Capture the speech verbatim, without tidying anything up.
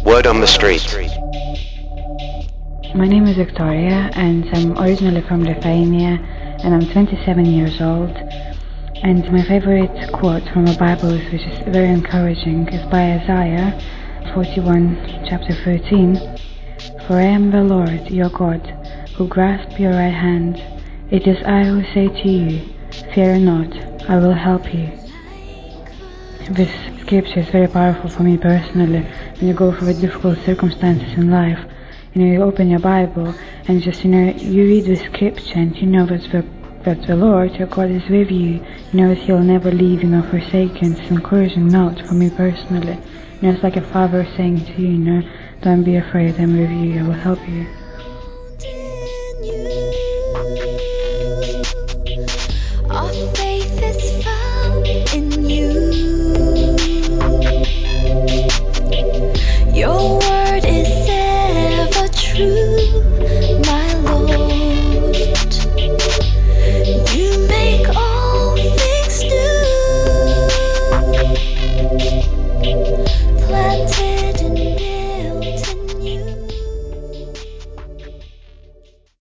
Word on the street. My name is Victoria and I'm originally from Lithuania and I'm twenty-seven years old. And my favorite quote from the Bible, which is very encouraging, is by Isaiah forty-one, chapter thirteen. For I am the Lord, your God, who grasps your right hand. It is I who say to you, fear not, I will help you. This scripture is very powerful for me personally. When you go through difficult circumstances in life, you know, you open your Bible and just, you know, you read the scripture and you know that the, that the Lord, your God, is with you. You know that He'll never leave you nor forsake you. And it's an encouraging note for me personally. You know, it's like a father saying to you, you know, don't be afraid, I'm with you, I will help you.